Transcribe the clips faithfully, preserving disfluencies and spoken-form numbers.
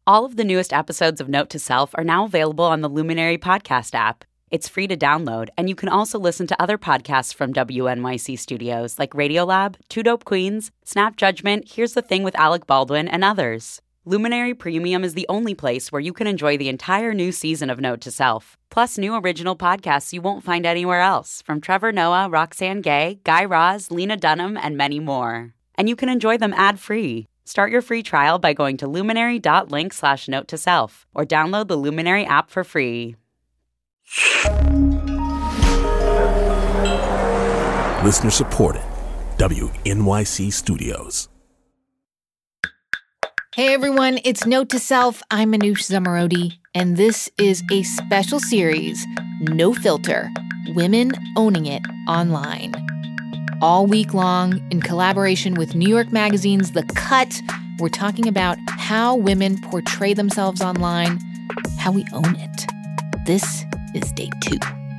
All of the newest episodes of Note to Self are now available on the Luminary podcast app. It's free to download, and you can also listen to other podcasts from W N Y C Studios like Radiolab, Two Dope Queens, Snap Judgment, Here's the Thing with Alec Baldwin, and others. Luminary Premium is the only place where you can enjoy the entire new season of Note to Self, plus new original podcasts you won't find anywhere else from Trevor Noah, Roxane Gay, Guy Raz, Lena Dunham, and many more. And you can enjoy them ad-free. Start your free trial by going to luminary.link slash note to self or download the Luminary app for free. Listener supported. W N Y C Studios. Hey everyone, it's Note to Self. I'm Manoush Zomorodi, and this is a special series, No Filter, Women Owning It Online. All week long, in collaboration with New York Magazine's The Cut, we're talking about how women portray themselves online, how we own it. This is day two.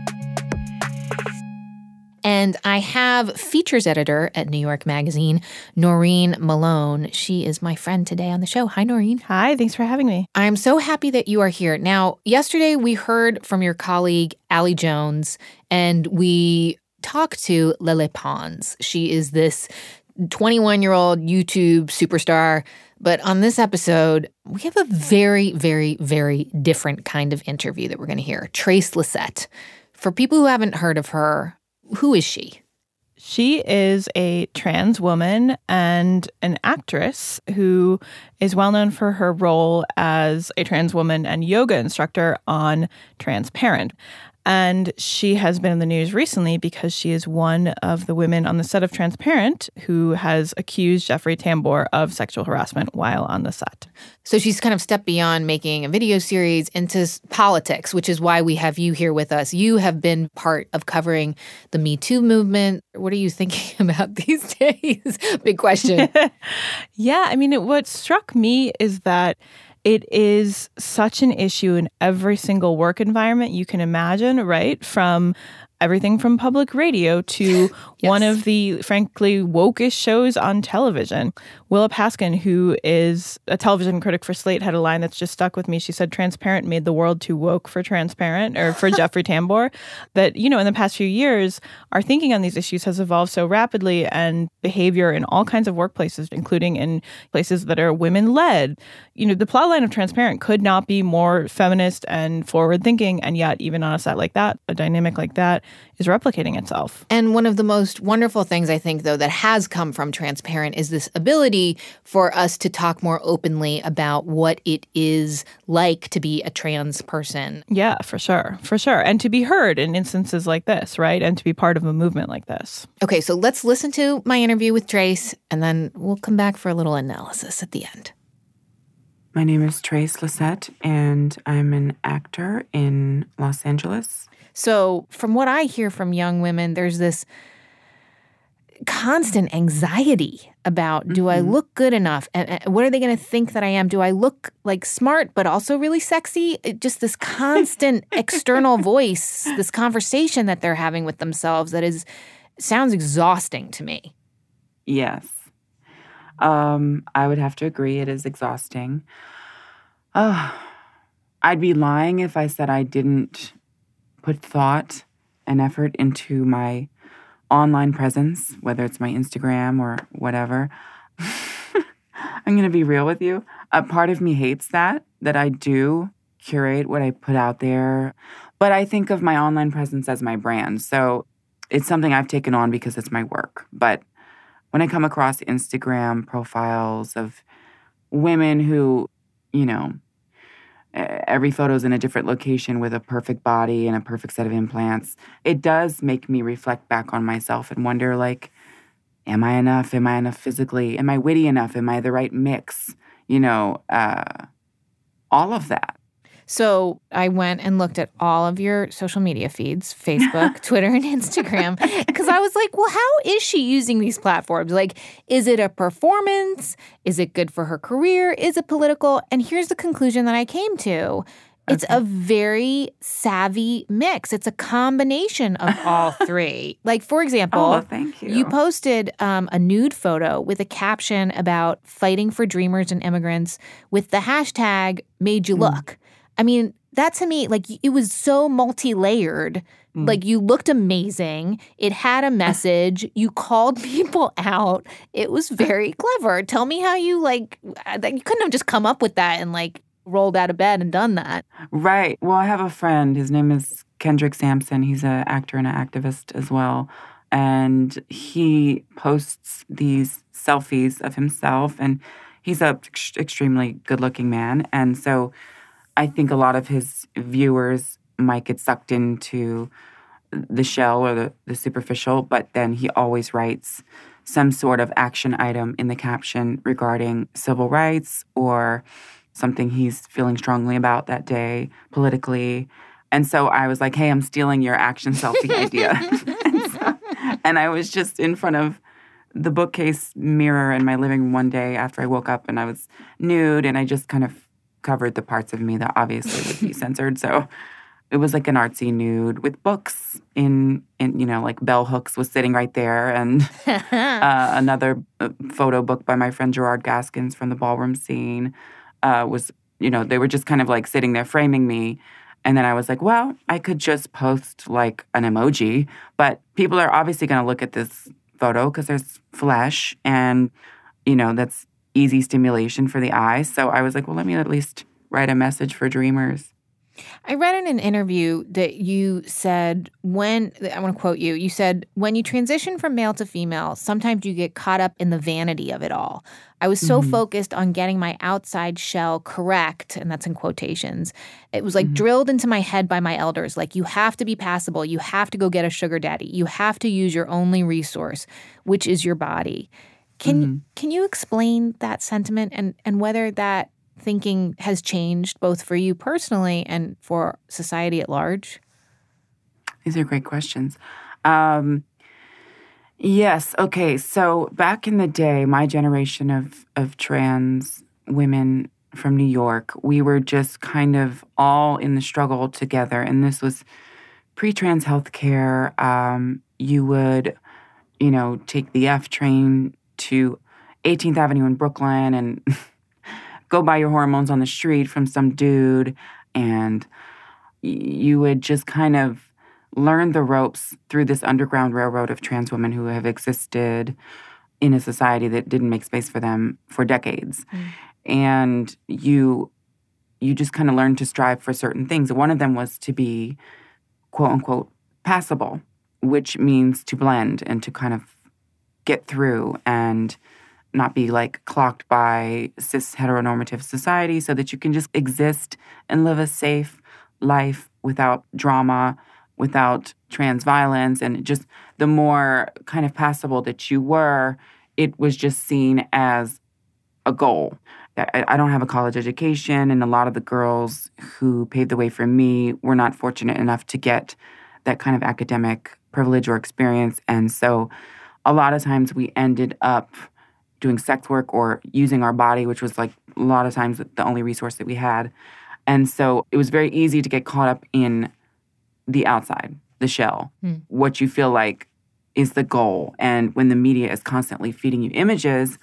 And I have features editor at New York Magazine, Noreen Malone. She is my friend today on the show. Hi, Noreen. Hi, thanks for having me. I'm so happy that you are here. Now, yesterday we heard from your colleague, Allie Jones, and we talked to Lele Pons. She is this twenty-one-year-old YouTube superstar. But on this episode, we have a very, very, very different kind of interview that we're going to hear. Trace Lysette. For people who haven't heard of her, who is she? She is a trans woman and an actress who is well known for her role as a trans woman and yoga instructor on Transparent. And she has been in the news recently because she is one of the women on the set of Transparent who has accused Jeffrey Tambor of sexual harassment while on the set. So she's kind of stepped beyond making a video series into politics, which is why we have you here with us. You have been part of covering the Me Too movement. What are you thinking about these days? Big question. Yeah, I mean, it, what struck me is that it is such an issue in every single work environment you can imagine, right? From everything from public radio to yes. one of the, frankly, wokest shows on television. Willa Paskin, who is a television critic for Slate, had a line that's just stuck with me. She said, Transparent made the world too woke for Transparent, or for Jeffrey Tambor. That, you know, in the past few years, our thinking on these issues has evolved so rapidly, and behavior in all kinds of workplaces, including in places that are women-led. You know, the plotline of Transparent could not be more feminist and forward-thinking, and yet, even on a set like that, a dynamic like that, is replicating itself. And one of the most wonderful things, I think, though, that has come from Transparent is this ability for us to talk more openly about what it is like to be a trans person. Yeah, for sure. For sure. And to be heard in instances like this, right? And to be part of a movement like this. Okay, so let's listen to my interview with Trace, and then we'll come back for a little analysis at the end. My name is Trace Lysette, and I'm an actor in Los Angeles. So from what I hear from young women, there's this constant anxiety about, do mm-hmm. I look good enough? And, and what are they going to think that I am? Do I look like smart but also really sexy? It, just this constant external voice, this conversation that they're having with themselves that is sounds exhausting to me. Yes. Um, I would have to agree. It is exhausting. Uh, I'd be lying if I said I didn't put thought and effort into my online presence, whether it's my Instagram or whatever. I'm going to be real with you. A part of me hates that, that I do curate what I put out there. But I think of my online presence as my brand. So it's something I've taken on because it's my work. But when I come across Instagram profiles of women who, you know, every photo's in a different location with a perfect body and a perfect set of implants, it does make me reflect back on myself and wonder, like, am I enough? Am I enough physically? Am I witty enough? Am I the right mix? You know, uh, all of that. So I went and looked at all of your social media feeds, Facebook, Twitter, and Instagram, because I was like, well, how is she using these platforms? Like, is it a performance? Is it good for her career? Is it political? And here's the conclusion that I came to. It's Okay. a very savvy mix. It's a combination of all three. Like, for example, Oh, well, thank you. you posted um, a nude photo with a caption about fighting for dreamers and immigrants with the hashtag made you look. Mm. I mean, that to me, like, it was so multi-layered. Mm. Like, you looked amazing. It had a message. You called people out. It was very clever. Tell me how you, like, you couldn't have just come up with that and, like, rolled out of bed and done that. Right. Well, I have a friend. His name is Kendrick Sampson. He's an actor and an activist as well. And he posts these selfies of himself. And he's a ex- extremely good-looking man. And so I think a lot of his viewers might get sucked into the shell or the, the superficial. But then he always writes some sort of action item in the caption regarding civil rights or something he's feeling strongly about that day politically. And so I was like, hey, I'm stealing your action selfie idea. and, so, and I was just in front of the bookcase mirror in my living room one day after I woke up and I was nude and I just kind of covered the parts of me that obviously would be censored. So it was like an artsy nude with books in, in you know, like bell hooks was sitting right there. And uh, another photo book by my friend Gerard Gaskins from the ballroom scene. Uh, was, you know, they were just kind of like sitting there framing me. And then I was like, well, I could just post like an emoji. But people are obviously going to look at this photo because there's flesh and, you know, that's easy stimulation for the eye. So I was like, well, let me at least write a message for dreamers. I read in an interview that you said when, I want to quote you, you said, when you transition from male to female, sometimes you get caught up in the vanity of it all. I was so mm-hmm. focused on getting my outside shell correct, and that's in quotations. It was like mm-hmm. drilled into my head by my elders, like you have to be passable, you have to go get a sugar daddy, you have to use your only resource, which is your body. Can mm-hmm. can you explain that sentiment and, and whether that thinking has changed both for you personally and for society at large? These are great questions. Um, yes. Okay. So back in the day, my generation of, of trans women from New York, we were just kind of all in the struggle together. And this was pre-trans healthcare. Um, you would, you know, take the F train to eighteenth Avenue in Brooklyn and go buy your hormones on the street from some dude, and you would just kind of learn the ropes through this underground railroad of trans women who have existed in a society that didn't make space for them for decades. Mm. And you you just kind of learn to strive for certain things. One of them was to be, quote unquote, passable, which means to blend and to kind of get through and not be like clocked by cis heteronormative society so that you can just exist and live a safe life without drama, without trans violence. And just the more kind of passable that you were, it was just seen as a goal. I, I don't have a college education, and a lot of the girls who paved the way for me were not fortunate enough to get that kind of academic privilege or experience. And so a lot of times we ended up doing sex work or using our body, which was like a lot of times the only resource that we had. And so it was very easy to get caught up in the outside, the shell, mm. what you feel like is the goal. And when the media is constantly feeding you images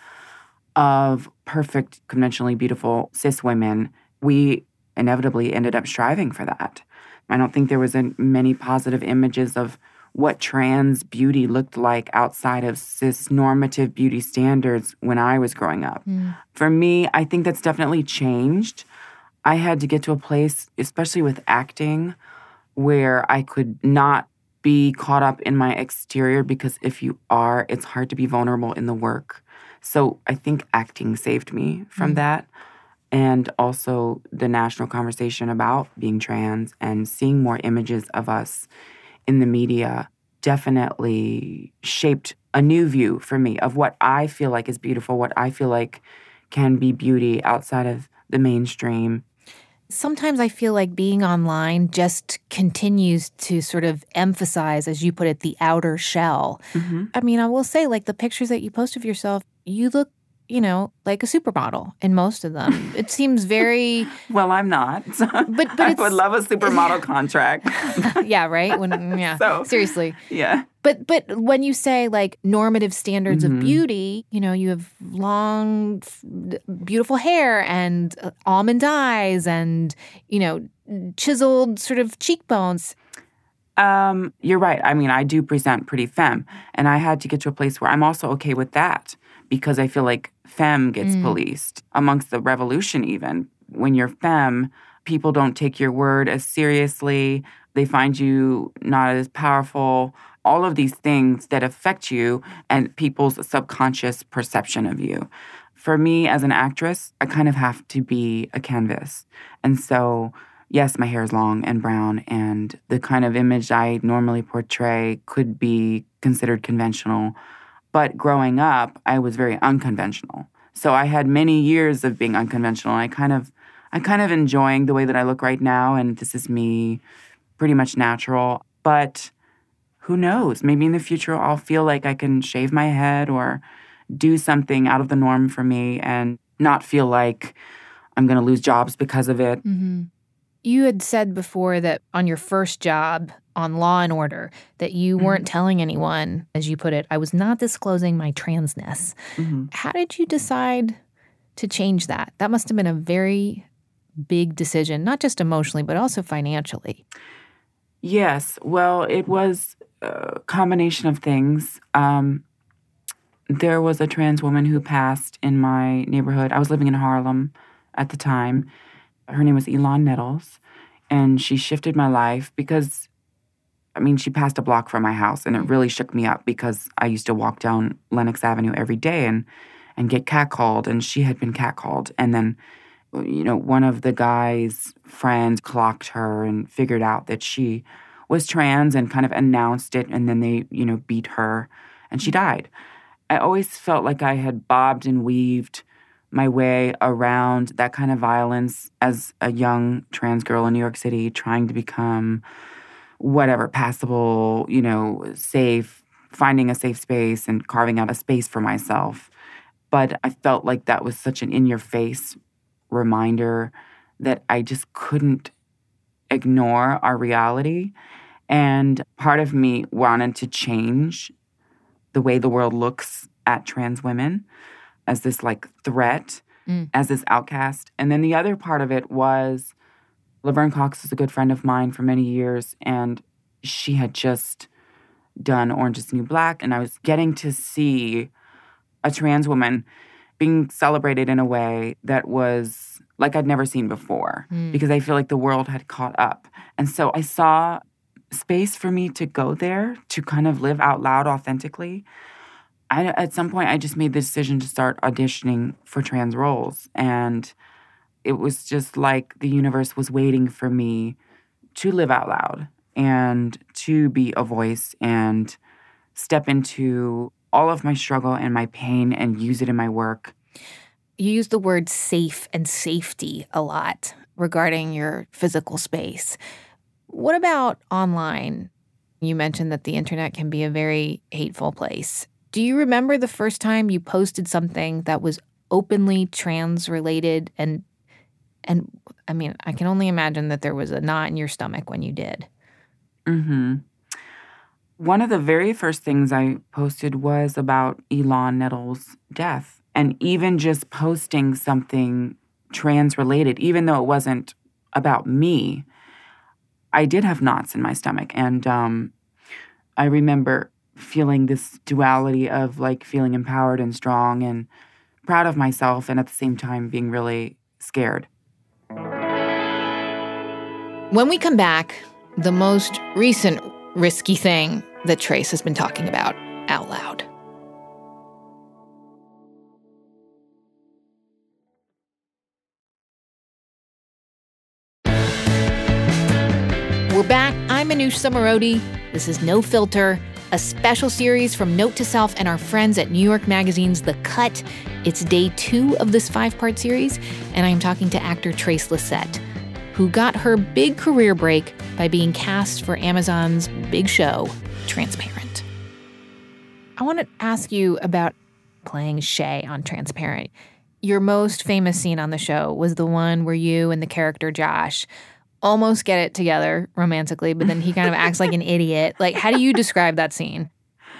of perfect, conventionally beautiful cis women, we inevitably ended up striving for that. I don't think there was a, many positive images of what trans beauty looked like outside of cis-normative beauty standards when I was growing up. Mm. For me, I think that's definitely changed. I had to get to a place, especially with acting, where I could not be caught up in my exterior, because if you are, it's hard to be vulnerable in the work. So I think acting saved me from mm. that. And also the national conversation about being trans and seeing more images of us in the media definitely shaped a new view for me of what I feel like is beautiful, what I feel like can be beauty outside of the mainstream. Sometimes I feel like being online just continues to sort of emphasize, as you put it, the outer shell. Mm-hmm. I mean, I will say, like, the pictures that you post of yourself, you look you know, like a supermodel in most of them. It seems very... Well, I'm not. But, but I it's, would love a supermodel contract. Yeah, right? When, yeah, So, seriously. Yeah. But but when you say, like, normative standards mm-hmm. of beauty, you know, you have long, f- beautiful hair and uh, almond eyes and, you know, chiseled sort of cheekbones. Um, you're right. I mean, I do present pretty femme, and I had to get to a place where I'm also okay with that because I feel like femme gets mm. policed amongst the revolution even. When you're femme, people don't take your word as seriously. They find you not as powerful. All of these things that affect you and people's subconscious perception of you. For me as an actress, I kind of have to be a canvas. And so, yes, my hair is long and brown, and the kind of image I normally portray could be considered conventional. But growing up, I was very unconventional. So I had many years of being unconventional. I kind of, I kind of enjoying the way that I look right now, and this is me, pretty much natural. But who knows? Maybe in the future I'll feel like I can shave my head or do something out of the norm for me and not feel like I'm going to lose jobs because of it. Mm-hmm. You had said before that on your first job on Law and Order that you mm-hmm. weren't telling anyone, as you put it, I was not disclosing my transness. Mm-hmm. How did you decide to change that? That must have been a very big decision, not just emotionally, but also financially. Yes. Well, it was a combination of things. Um, there was a trans woman who passed in my neighborhood. I was living in Harlem at the time. Her name was Elon Nettles, and she shifted my life because, I mean, she passed a block from my house, and it really shook me up because I used to walk down Lenox Avenue every day and, and get catcalled, and she had been catcalled. And then, you know, one of the guy's friends clocked her and figured out that she was trans and kind of announced it, and then they, you know, beat her, and she died. I always felt like I had bobbed and weaved my way around that kind of violence as a young trans girl in New York City trying to become whatever, passable, you know, safe, finding a safe space and carving out a space for myself. But I felt like that was such an in-your-face reminder that I just couldn't ignore our reality. And part of me wanted to change the way the world looks at trans women as this, like, threat, mm. as this outcast. And then the other part of it was Laverne Cox is a good friend of mine for many years, and she had just done Orange is the New Black, and I was getting to see a trans woman being celebrated in a way that was like I'd never seen before mm. because I feel like the world had caught up. And so I saw space for me to go there, to kind of live out loud authentically. I, at some point, I just made the decision to start auditioning for trans roles. And it was just like the universe was waiting for me to live out loud and to be a voice and step into all of my struggle and my pain and use it in my work. You use the word safe and safety a lot regarding your physical space. What about online? You mentioned that the internet can be a very hateful place. Do you remember the first time you posted something that was openly trans-related? And, and I mean, I can only imagine that there was a knot in your stomach when you did. Mm-hmm. One of the very first things I posted was about Elon Nettles' death. And even just posting something trans-related, even though it wasn't about me, I did have knots in my stomach. And um, I remember feeling this duality of, like, feeling empowered and strong and proud of myself, and at the same time being really scared. When we come back, the most recent risky thing that Trace has been talking about out loud. We're back. I'm Manoush Zomorodi. This is No Filter, a special series from Note to Self and our friends at New York Magazine's The Cut. It's day two of this five-part series, and I'm talking to actor Trace Lysette, who got her big career break by being cast for Amazon's big show, Transparent. I want to ask you about playing Shay on Transparent. Your most famous scene on the show was the one where you and the character Josh almost get it together romantically, but then he kind of acts like an idiot. Like, how do you describe that scene?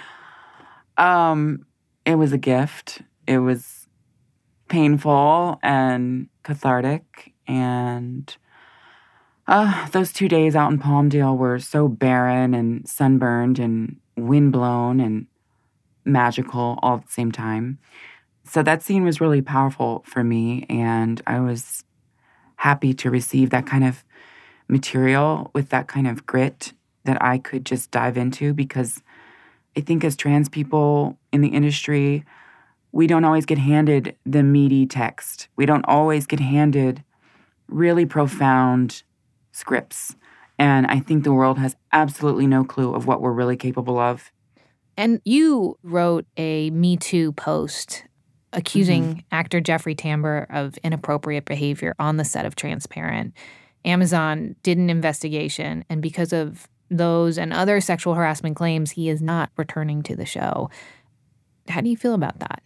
Um, it was a gift. It was painful and cathartic, and uh, those two days out in Palmdale were so barren and sunburned and windblown and magical all at the same time. So that scene was really powerful for me, and I was happy to receive that kind of material with that kind of grit that I could just dive into, because I think as trans people in the industry, we don't always get handed the meaty text. We don't always get handed really profound scripts. And I think the world has absolutely no clue of what we're really capable of. And you wrote a Me Too post accusing mm-hmm. actor Jeffrey Tambor of inappropriate behavior on the set of Transparent. Amazon did an investigation, and because of those and other sexual harassment claims, he is not returning to the show. How do you feel about that?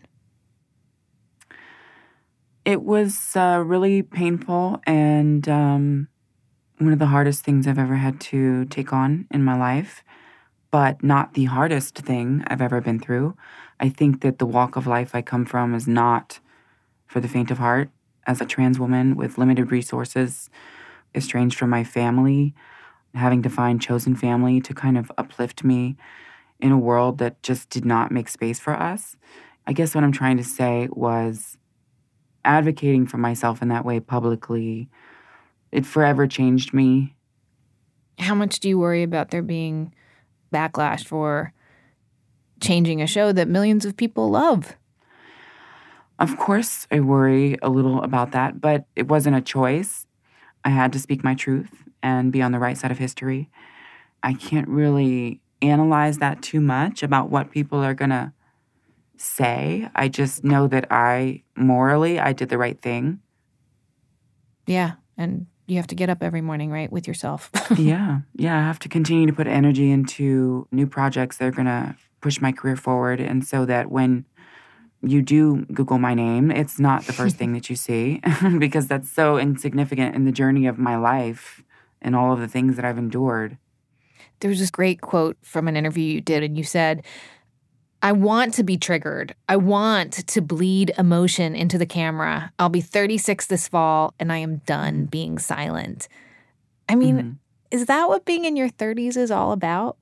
It was uh, really painful and um, one of the hardest things I've ever had to take on in my life, but not the hardest thing I've ever been through. I think that the walk of life I come from is not for the faint of heart. As a trans woman with limited resources, estranged from my family, having to find chosen family to kind of uplift me in a world that just did not make space for us. I guess what I'm trying to say was advocating for myself in that way publicly, it forever changed me. How much do you worry about there being backlash for changing a show that millions of people love? Of course, I worry a little about that, but it wasn't a choice. I had to speak my truth and be on the right side of history. I can't really analyze that too much about what people are going to say. I just know that I, morally, I did the right thing. Yeah, and you have to get up every morning, right, with yourself. yeah, yeah, I have to continue to put energy into new projects that are going to push my career forward, and so that when you do Google my name, it's not the first thing that you see, because that's so insignificant in the journey of my life and all of the things that I've endured. There was this great quote from an interview you did, and you said, "I want to be triggered. I want to bleed emotion into the camera. I'll be thirty-six this fall, and I am done being silent." I mean, mm-hmm. is that what being in your thirties is all about?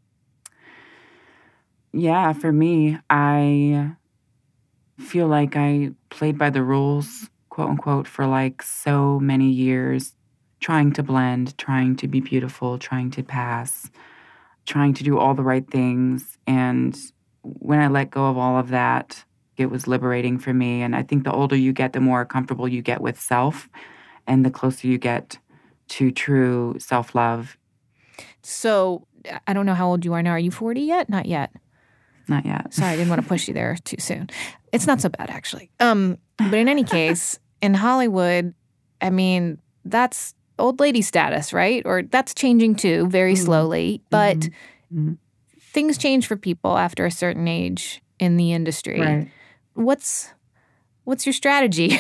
Yeah, for me, I feel like I played by the rules, quote unquote, for like so many years, trying to blend, trying to be beautiful, trying to pass, trying to do all the right things. And when I let go of all of that, it was liberating for me. And I think the older you get, the more comfortable you get with self and the closer you get to true self-love. So I don't know how old you are now. Are you forty yet? Not yet. Not yet. Sorry, I didn't want to push you there too soon. It's not so bad, actually. Um, but in any case, in Hollywood, I mean, that's old lady status, right? Or that's changing too, very mm-hmm. slowly. But mm-hmm. things change for people after a certain age in the industry. Right. What's what's your strategy?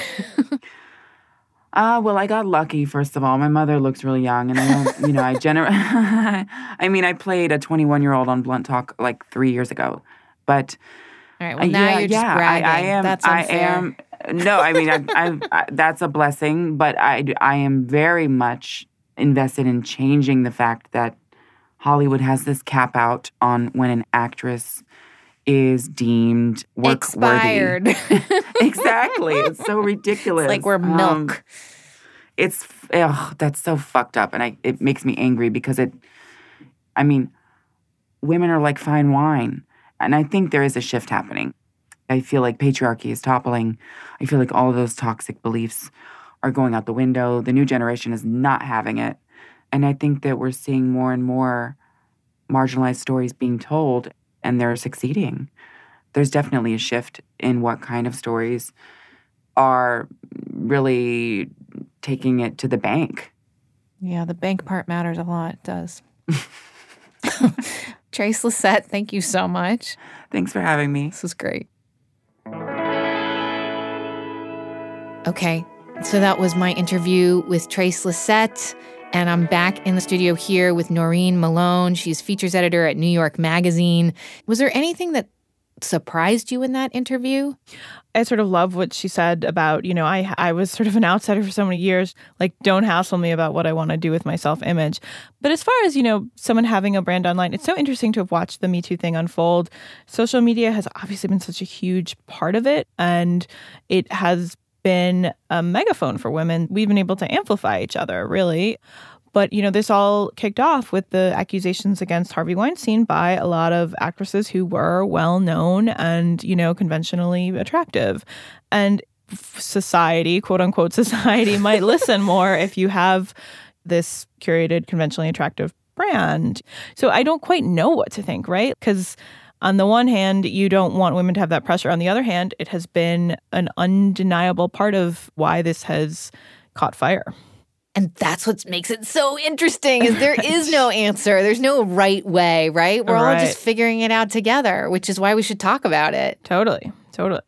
Uh, well, I got lucky, first of all. My mother looks really young, and I don't, you know, I gener- I mean, I played a twenty-one-year-old on Blunt Talk like three years ago, but all right, well, now yeah, you're just yeah, bragging. I, I am, that's unfair. I am, no, I mean, I, I, I, that's a blessing, but I, I am very much invested in changing the fact that Hollywood has this cap out on when an actress is deemed work expired. worthy. Exactly. It's so ridiculous. It's like we're milk. Um, it's, ugh, that's so fucked up. And I, it makes me angry because it, I mean, women are like fine wine. And I think there is a shift happening. I feel like patriarchy is toppling. I feel like all of those toxic beliefs are going out the window. The new generation is not having it. And I think that we're seeing more and more marginalized stories being told, and they're succeeding. There's definitely a shift in what kind of stories are really taking it to the bank. Yeah, the bank part matters a lot. It does. Trace Lysette, thank you so much. Thanks for having me. This was great. Okay, so that was my interview with Trace Lysette, and I'm back in the studio here with Noreen Malone. She's features editor at New York Magazine. Was there anything that surprised you in that interview? I sort of love what she said about, you know, I I was sort of an outsider for so many years, like, don't hassle me about what I want to do with my self-image. But as far as, you know, someone having a brand online, it's so interesting to have watched the Me Too thing unfold. Social media has obviously been such a huge part of it, and it has been a megaphone for women. We've been able to amplify each other, really. But, you know, this all kicked off with the accusations against Harvey Weinstein by a lot of actresses who were well-known and, you know, conventionally attractive. And society, quote-unquote society, might listen more if you have this curated, conventionally attractive brand. So I don't quite know what to think, right? Because on the one hand, you don't want women to have that pressure. On the other hand, it has been an undeniable part of why this has caught fire. And that's what makes it so interesting, is there is no answer. There's no right way, right? We're right. all just figuring it out together, which is why we should talk about it. Totally. Totally.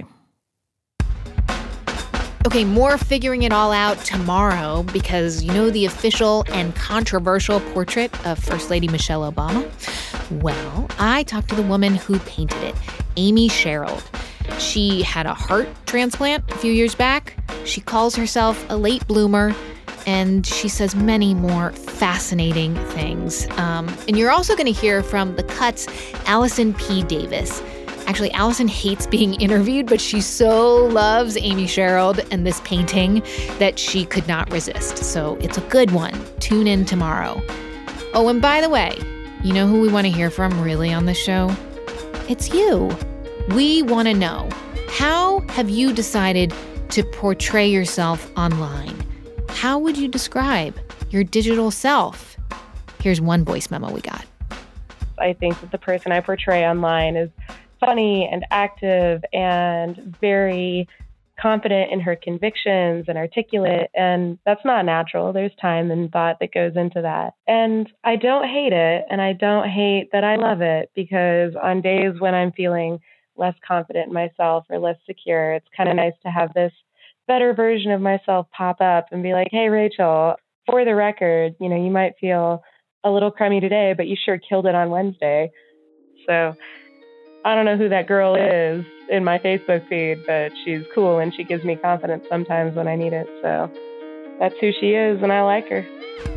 Okay, more figuring it all out tomorrow, because you know the official and controversial portrait of First Lady Michelle Obama? Well, I talked to the woman who painted it, Amy Sherald. She had a heart transplant a few years back. She calls herself a late bloomer, and she says many more fascinating things. Um, and you're also going to hear from The Cut's Allison P. Davis. Actually, Allison hates being interviewed, but she so loves Amy Sherald and this painting that she could not resist. So it's a good one. Tune in tomorrow. Oh, and by the way, you know who we want to hear from really on this show? It's you. We want to know, how have you decided to portray yourself online? How would you describe your digital self? Here's one voice memo we got. I think that the person I portray online is funny and active and very confident in her convictions and articulate, and that's not natural. There's time and thought that goes into that. And I don't hate it, and I don't hate that I love it, because on days when I'm feeling less confident in myself or less secure, it's kind of nice to have this better version of myself pop up and be like, hey, Rachel, for the record, you know, you might feel a little crummy today, but you sure killed it on Wednesday. So I don't know who that girl is in my Facebook feed, but she's cool and she gives me confidence sometimes when I need it. So that's who she is, and I like her.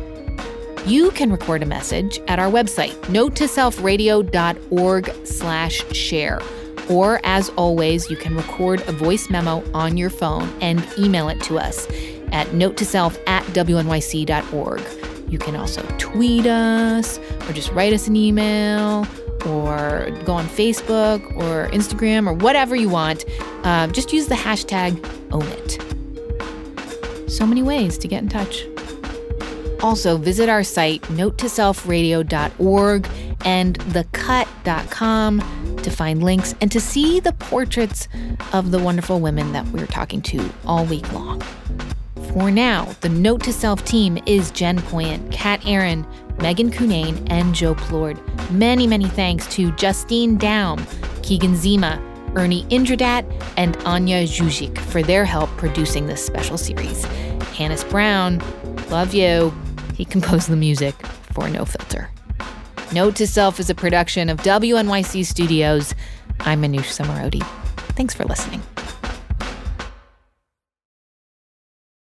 You can record a message at our website, note to self radio dot org slash share. Or, as always, you can record a voice memo on your phone and email it to us at note to self at w n y c dot org. You can also tweet us, or just write us an email, or go on Facebook or Instagram or whatever you want. Uh, just use the hashtag own it. So many ways to get in touch. Also, visit our site, note to self radio dot org and the cut dot com to find links and to see the portraits of the wonderful women that we're talking to all week long. For now, the Note to Self team is Jen Poyant, Kat Aaron, Megan Cunane, and Joe Plord. Many, many thanks to Justine Daum, Keegan Zima, Ernie Indradat, and Anya Zuzik for their help producing this special series. Hannes Brown, love you. He composed the music for No Filter. Note to Self is a production of W N Y C Studios. I'm Manoush Zomorodi. Thanks for listening.